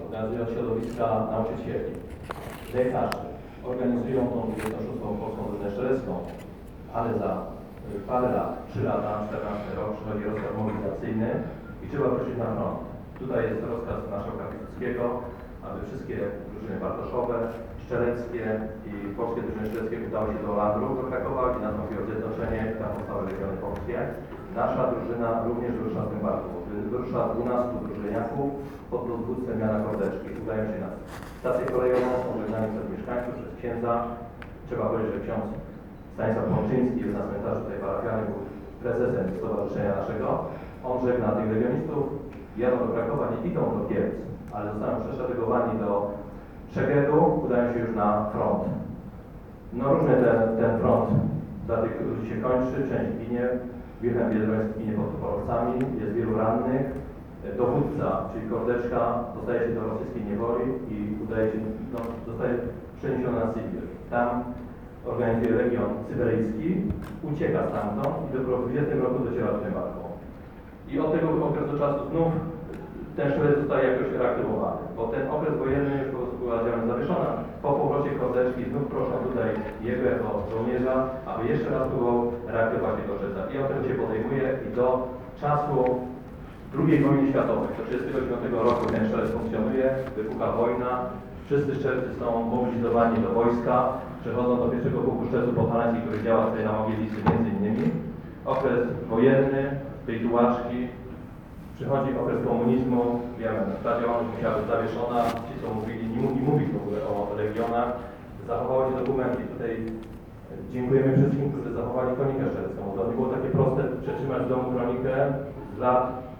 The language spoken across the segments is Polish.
organizują środowiska nauczycieli, lekarzy, organizują tą 26. Polską Drużynę Strzelecką, ale za parę lat, 3 lata, 14 rok przychodzi rozkaz mobilizacyjny i trzeba wrócić na front. Tutaj jest rozkaz marszałka Piłsudskiego, aby wszystkie drużyny bartoszowe, strzeleckie i polskie drużyny strzeleckie udały się do Landru, do Krakowa, gdzie nastąpiło zjednoczenie i tam powstały regiony polskie. Nasza drużyna również wyrusza w tym barku. Wyrusza 12 drużyniaków pod dowództwem Jana Kordeczki. Udają się na stację kolejową, są żegnani przez mieszkańców, przez księdza. Trzeba powiedzieć, że ksiądz Stanisław Łączyński jest na cmentarzu tutaj parafialnym, był prezesem stowarzyszenia naszego. On żegna tych legionistów, jadą do Krakowa, nie idą do Kielc, ale zostaną przeszeregowani do Szegedu, udają się już na front. No różny ten front dla tych ludzi się kończy, część ginie, Wilhelm Biedroński ginie pod Toporowcami, jest wielu rannych. Dowódca, czyli Kordeczka, dostaje się do rosyjskiej niewoli i udaje się, zostaje przeniesiony na Sybir. Tam organizuje Legion Syberyjski, ucieka stamtąd i dopiero w 20 roku dociera do Tymbarku. I od tego okresu czasu znów ten szwed zostaje jakoś reaktywowany, bo ten okres wojenny już po prostu była działalność zawieszona. Po powrocie Kordeczki znów proszą tutaj jego jako żołnierza, aby jeszcze raz próbował reaktywować jego Strzelca. I on tego się podejmuje i do czasu II wojny światowej, do 1939 roku ten Strzelec funkcjonuje, wybucha wojna, wszyscy strzelcy są mobilizowani do wojska, przechodzą do pierwszego pułku strzelców podhalańskich, który działa tutaj na Mogielicy między innymi. Okres wojenny, tej tułaczki, przychodzi okres komunizmu, wiemy, ta działalność musiała być zawieszona, ci co mówili, nie mówić w ogóle o legionach, zachowały się dokumenty. Tutaj dziękujemy wszystkim, którzy zachowali kronikę strzelecką. To nie było takie proste przetrzymać w domu kronikę z lat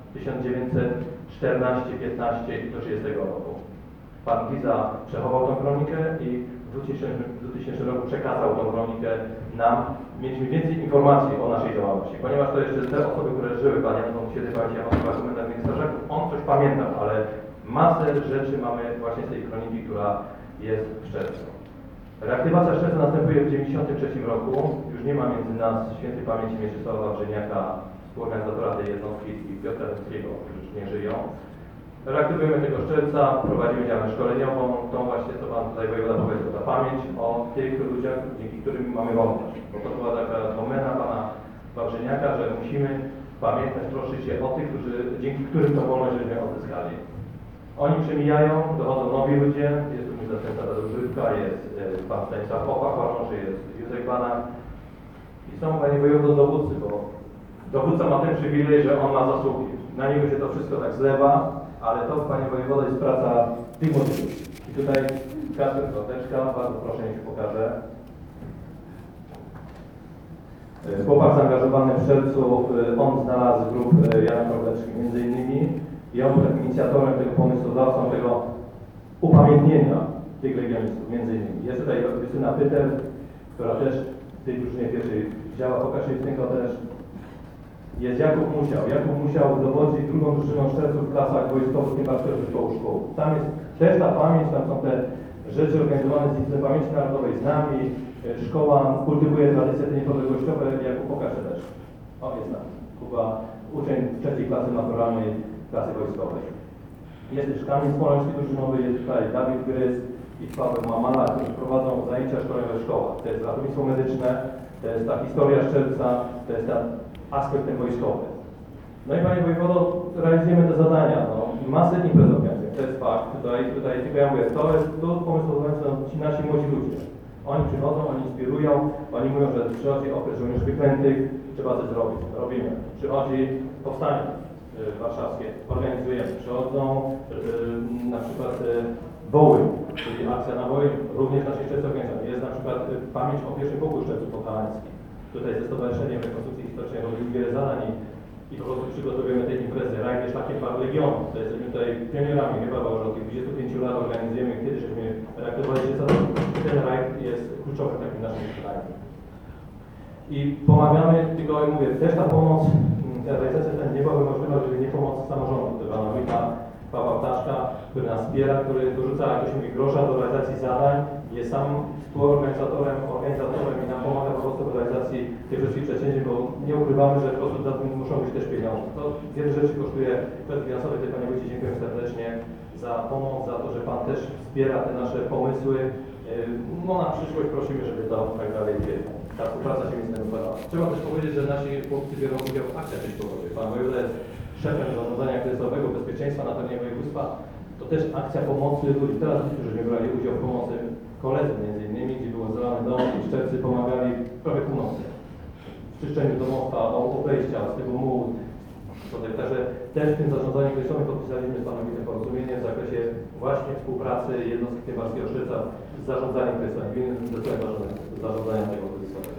1914, 15 i do 30 roku. Pan Giza przechował tą kronikę i w 2000 roku przekazał tą kronikę nam. Mieliśmy więcej informacji o naszej działalności, ponieważ to jeszcze te osoby, które żyły, Pan Jan von Siedy, Pan Jan w argumentach ministrzaków, on coś pamiętał, ale masę rzeczy mamy właśnie z tej kroniki, która jest w Strzelcu. Reaktywacja Strzelca następuje w 1993 roku. Już nie ma między nas świętej pamięci Mieczysława Wawrzyniaka, współorganizatora tej jednostki, i Piotra Węckiego, którzy już nie żyją. Reaktywujemy tego Strzelca, prowadzimy działalność szkoleniową, tą właśnie, co Pan tutaj wojewoda powiedział, ta pamięć o tych ludziach, dzięki którym mamy wolność. Bo to była taka domena Pana Wawrzyniaka, że musimy pamiętać, troszczyć się o tych, dzięki którym tą wolność żeśmy odzyskali. Oni przemijają, dochodzą nowi ludzie, jest tu zastępca Rybka, jest Pan Stanisław Opach, jest Józef Banak i są Panie wojewodo dowódcy, bo dowódca ma ten przywilej, że on ma zasługi. Na niego się to wszystko tak zlewa, ale to, Panie wojewodo, jest praca tych młodych. I tutaj Kasper Kordeczka, bardzo proszę, niech się pokaże. Chłopak zaangażowany w Strzelcu, on znalazł grup Jana Kordeczki między innymi i on był inicjatorem tego pomysłodawcą, tego upamiętnienia tych legionistów między innymi. Jest tutaj Justyna Pytel, która też w tej drużynie pierwszej działa, pokaż jej tylko też. Jest Jakub Musiał. Jakub Musiał dowodzić drugą drużyną Strzelców w klasach wojskowych Tymbarskiego Zespołu Szkół. Tam jest też ta pamięć, tam są te rzeczy organizowane z Instytutem Pamięci Narodowej z nami. Szkoła kultywuje tradycje te niepodległościowe, Jakub pokaże też. O, jest tam. Kuba, uczeń trzeciej klasy maturalnej klasy wojskowej. Jest też Kamil Smoleński drużynowy, jest tutaj Dawid Gryz i Paweł Mamala, którzy prowadzą zajęcia szkoleniowe w szkołach. To jest ratownictwo medyczne, to jest ta historia Strzelca, to jest ten aspekt ten wojskowy. No i Panie wojewodo, realizujemy te zadania. Masę imprez organizujemy, to jest fakt. Tutaj tylko ja mówię, to jest tu pomysłodawcy ci nasi młodzi ludzie. Oni przychodzą, oni inspirują, oni mówią, że przychodzi okres żołnierzy wyklętych, trzeba coś zrobić. Robimy. Przychodzi powstanie warszawskie, organizujemy. Przychodzą na przykład Wołyń, czyli akcja na Wołyń, również naszej Strzelcy organizacji. Jest na przykład pamięć o pierwszym pułku Strzelców podhalańskich. Tutaj ze Stowarzyszeniem Rekonstrukcji Historycznej robimy wiele zadań i po prostu przygotowujemy tej imprezy. Rajd jest takie par Legionu. To jesteśmy tutaj pionierami, chyba, że od tych 25 lat organizujemy, kiedyś żeśmy reaktywowali się za to. Ten rajd jest kluczowy w takim naszym wykonaniu. I pomagamy, tylko jak mówię, też ta pomoc, ta realizacja ten nie byłaby możliwa, żeby nie pomoc samorządu. To Pana Wójta Pawła Ptaszka, który nas wspiera, który dorzuca jakoś grosza do realizacji zadań, jest sam współorganizatorem, organizatorem i nam pomaga po prostu w realizacji tych wszystkich przedsięwzięć, bo nie ukrywamy, że po prostu za tym muszą być też pieniądze. To wiele rzeczy kosztuje, kwestii finansowej, tutaj Panie Wójcie dziękuję serdecznie. za pomoc, za to, że Pan też wspiera te nasze pomysły. No na przyszłość prosimy, żeby to tak dalej ta współpraca się między nami układała. Trzeba też powiedzieć, że nasi chłopcy biorą udział w akcjach teściowych. Pan wojewoda jest szefem zarządzania kryzysowego bezpieczeństwa na terenie województwa. To też akcja pomocy ludzi. Teraz ludzie, którzy brali udział w pomocy, koledzy między innymi, gdzie było zalany dom i szczepcy pomagali prawie północy. W czyszczeniu domostwa, obejścia, z tego mułu. Także też w tym zarządzaniu kryzysowym podpisaliśmy z Panem Wójtem porozumienie w zakresie właśnie współpracy jednostki Tybarskiego Strzelca z zarządzaniem kryzysowym, z zarządzania tego kryzysowego.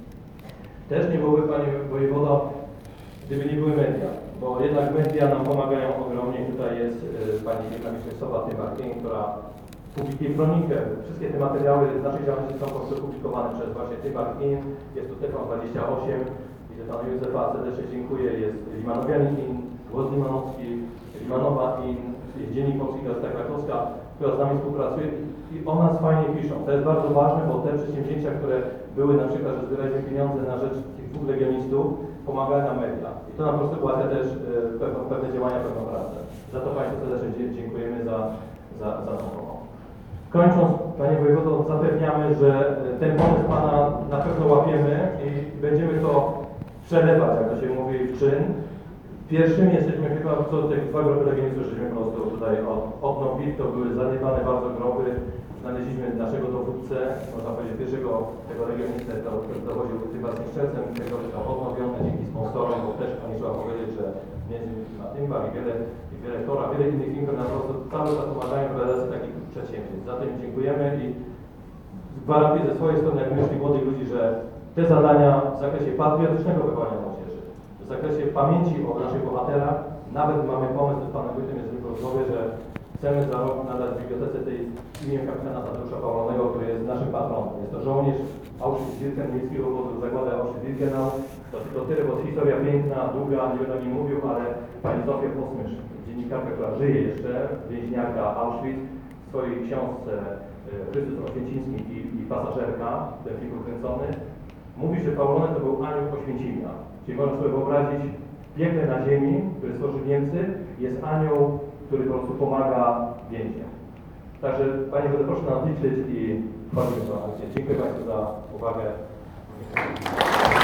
Też nie byłoby, Panie Wojewodo, gdyby nie były media, bo jednak media nam pomagają ogromnie. Tutaj jest Pani Irena Mieszkowa Tybarskiej, która publikuje kronikę. Wszystkie te materiały z naszej działalności są po prostu publikowane przez właśnie Tybarkin. Jest tu TV28. Widzę Pana Józefa, serdecznie dziękuję. Jest Limanowianin, Głos Limanowski, Limanowa In, jest Dziennik Polski, Gazeta Krakowska, która z nami współpracuje i o nas fajnie piszą. To jest bardzo ważne, bo te przedsięwzięcia, które były na przykład, że zbieraliśmy pieniądze na rzecz tych 2 legionistów, pomagają nam media. I to nam po prostu ułatwia też pewne działania, pewną pracę. Za to Państwu serdecznie dziękujemy za tą pomoc. Kończąc, Panie Wojewodo, zapewniamy, że ten pomysł Pana na pewno łapiemy i będziemy to przelewać, jak to się mówi, w czyn. Pierwszymi jesteśmy chyba co tych 2 grupy legionistów, żeśmy po prostu tutaj odnowili, to były zaniedbane bardzo groby. Znaleźliśmy naszego dowódcę, można powiedzieć pierwszego tego legionistę, który dowodził Tybarskim Strzelcem, tego został odnowiony dzięki sponsorom, bo też Pani trzeba powiedzieć, że między innymi na Tymbar i wiele Tora, wiele innych firm na prostu cały czas pomagają w realizacji takich przedsięwzięć. Za to im dziękujemy i gwarantuję ze swojej strony, jak myśli młodych ludzi, że te zadania w zakresie patriotycznego wychowania młodzieży, w zakresie pamięci o naszych bohaterach, nawet mamy pomysł z Panem Wójtem, jest w rozmowie, że chcemy za rok nadać w bibliotece tej imię kapitana Tadeusza Pawlonego, który jest naszym patronem. Jest to żołnierz Auschwitz-Birkenau, niemieckiego obozu zagłady Auschwitz-Birkenau. To tyle, bo historia piękna, długa, nie będę o nim mówił, ale Pani Zofia Posmysz, dziennikarka, która żyje jeszcze, więźniarka Auschwitz, w swojej książce Chrystus Oświęcimski i pasażerka, ten film ukręcony, mówi, że Pawlony to był anioł Oświęcimia. Czyli można sobie wyobrazić, piekle na ziemi, który stworzyli Niemcy, jest anioł, który po prostu pomaga więźniom. Także Panie Wojewodo, proszę nas liczyć i wchodzimy w to. Dziękuję Państwu za uwagę.